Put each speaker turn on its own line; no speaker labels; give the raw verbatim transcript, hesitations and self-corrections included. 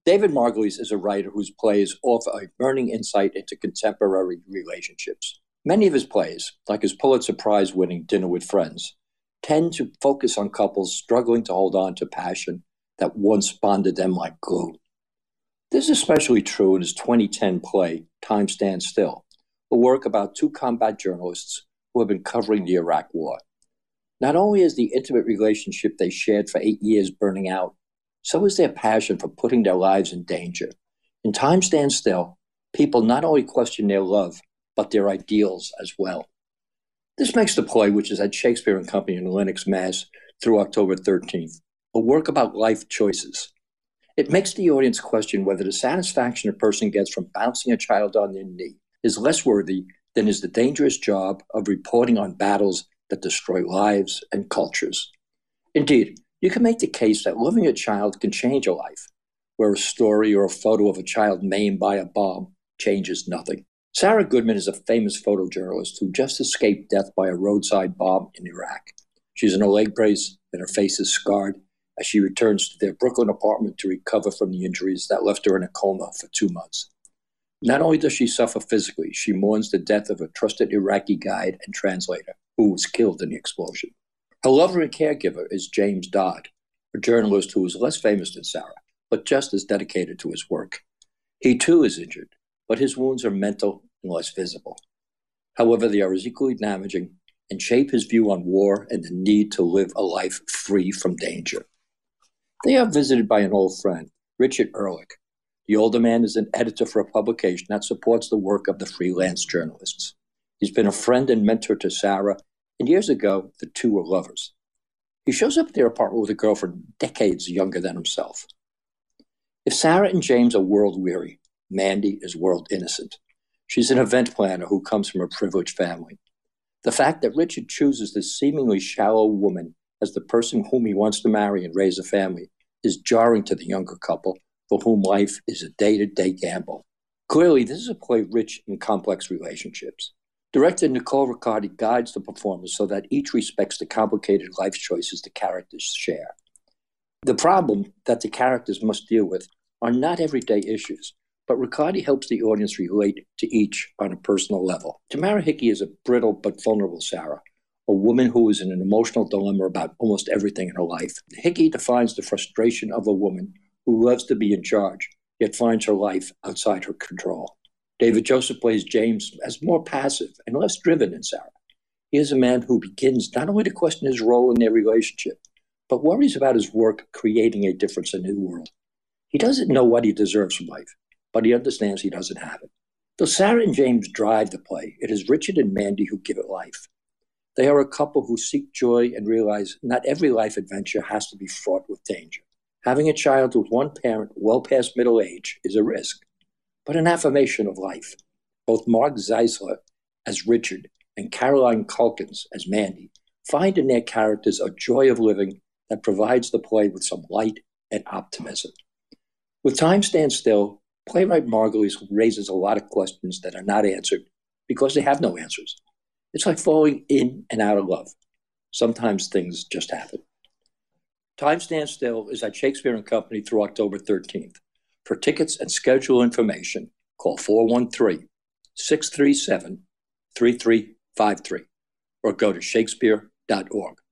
David Margulies is a writer whose plays offer a burning insight into contemporary relationships. Many of his plays, like his Pulitzer Prize winning Dinner with Friends, tend to focus on couples struggling to hold on to passion that once bonded them like glue. This is especially true in his twenty ten play, Time Stands Still, a work about two combat journalists who have been covering the Iraq War. Not only is the intimate relationship they shared for eight years burning out, so is their passion for putting their lives in danger. In Time Stands Still, people not only question their love, but their ideals as well. This makes the play, which is at Shakespeare and Company in Lenox, Mass. Through October thirteenth, a work about life choices. It makes the audience question whether the satisfaction a person gets from bouncing a child on their knee is less worthy than is the dangerous job of reporting on battles that destroy lives and cultures. Indeed, you can make the case that loving a child can change a life, where a story or a photo of a child maimed by a bomb changes nothing. Sarah Goodman is a famous photojournalist who just escaped death by a roadside bomb in Iraq. She's in a leg brace and her face is scarred as she returns to their Brooklyn apartment to recover from the injuries that left her in a coma for two months. Not only does she suffer physically, she mourns the death of a trusted Iraqi guide and translator who was killed in the explosion. Her lover and caregiver is James Dodd, a journalist who is less famous than Sarah, but just as dedicated to his work. He too is injured, but his wounds are mental and less visible. However, they are as equally damaging and shape his view on war and the need to live a life free from danger. They are visited by an old friend, Richard Ehrlich. The older man is an editor for a publication that supports the work of the freelance journalists. He's been a friend and mentor to Sarah, and years ago, the two were lovers. He shows up at their apartment with a girlfriend decades younger than himself. If Sarah and James are world-weary, Mandy is world-innocent. She's an event planner who comes from a privileged family. The fact that Richard chooses this seemingly shallow woman as the person whom he wants to marry and raise a family is jarring to the younger couple, for whom life is a day-to-day gamble. Clearly, this is a play rich in complex relationships. Director Nicole Riccardi guides the performers so that each respects the complicated life choices the characters share. The problem that the characters must deal with are not everyday issues, but Riccardi helps the audience relate to each on a personal level. Tamara Hickey is a brittle but vulnerable Sarah, a woman who is in an emotional dilemma about almost everything in her life. Hickey defines the frustration of a woman who loves to be in charge, yet finds her life outside her control. David Joseph plays James as more passive and less driven than Sarah. He is a man who begins not only to question his role in their relationship, but worries about his work creating a difference in the world. He doesn't know what he deserves from life, but he understands he doesn't have it. Though Sarah and James drive the play, it is Richard and Mandy who give it life. They are a couple who seek joy and realize not every life adventure has to be fraught with danger. Having a child with one parent well past middle age is a risk, but an affirmation of life. Both Mark Zeisler as Richard and Caroline Culkins as Mandy find in their characters a joy of living that provides the play with some light and optimism. With Time Stands Still, playwright Margulies raises a lot of questions that are not answered because they have no answers. It's like falling in and out of love. Sometimes things just happen. Time Stands Still is at Shakespeare and Company through October thirteenth. For tickets and schedule information, call four one three, six three seven, three three five three or go to shakespeare dot org.